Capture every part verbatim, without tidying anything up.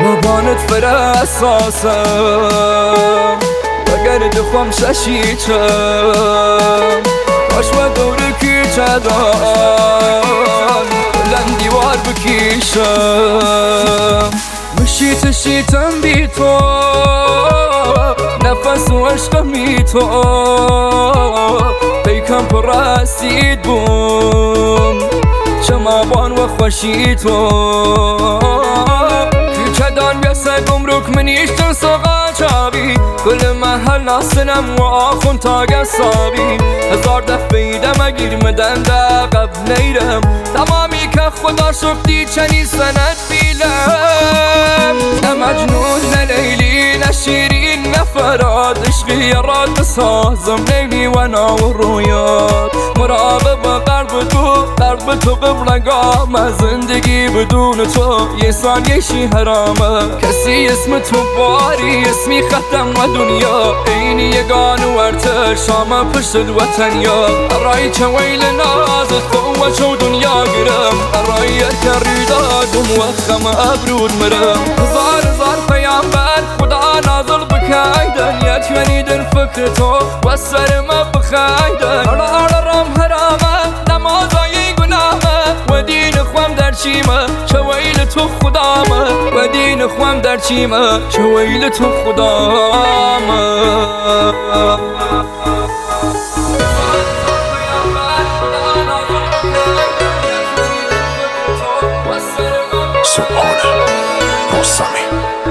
وبانت فراساسم وقرد خوام ششیچم عشوه دورکی چدان لن دیوار بکیشم مشیت شیتم بی تو نفس و عشقمی تو پیکم پر رسید بوم چمابان و خوشی تو چدان بیسه گمرک منیشتن ساقا چابی کل محل ناسنم و آخون تا گسابی هزار دفعه دم گیر مدن دا قبل نیرم تمامی که خدا شفتی چنی سند بیلم نه مجنون نه لیلی نه شیرین نه فراد عشقی را بسازم لیلی و نا و رویات مراقب قلب تو قلب تو ببرگام زندگی بدون تو یه ثانیه‌شی حرامه کسی اسم تو باری اسمی ختم و دنیا اینی یگان و ارتشام پشت وطن یا رای چه ویل نازت قوه چو دنیا گرم رای کری دادم و خم ابرود مرم هزار هزار پیامبر خدا نازل بکایدن یک منیدن فکر تو و سر ما بخایدن رام حرامه نمازای گناهه و دین خوام در چیمه چه ویل تو خدامه و دین خوام در چیمه چه ویل تو خدامه سبحانه مستمی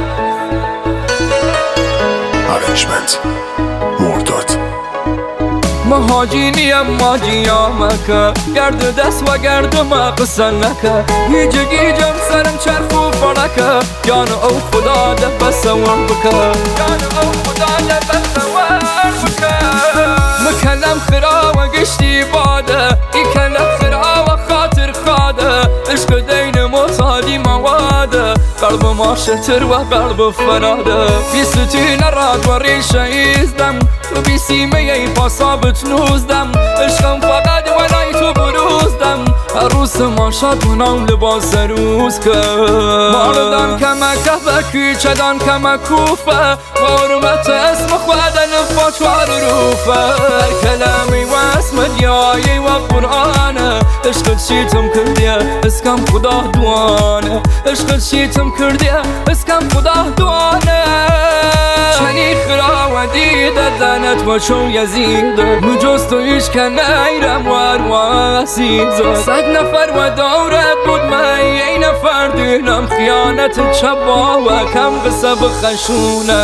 Arrangement مرداد مهاجی نیم ماجی آمکه گرد دست و گرد ما قصه نکه گیج گیجم سرم چرخ و فرکه جان او خدا ده بسور بکه جان او خدا ده بسور بکه مکلم خرا و گشتی باده ای کلم خرا و خاطر خاده عشق دین مصادی مواده قلب ما شتر و قلب فراده بیستی نراد و ریشه ایزدم و بی سیمه ای پاسابت نوزدم عشقم فقط ولای تو بروزدم عروس ما شد منام لباس روز که ماردان کمکه بکی چدان کمکوفه و حرمت اسم خودن فاچوار روفه هر کلمی و اسم دیایی و قرآنه عشقت شیتم کردیه اسکم خدا دوانه عشقت شیتم کردیه اسکم خدا دوانه چنی خرا و دیده دنت با چون یزیده مجاز تو ایش که نیرم و ارواسیزه صد نفر و دورت بود من یه نفر دینم خیانت چبا و کم قصه بخشونه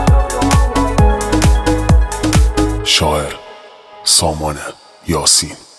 شاعر سامان یاسین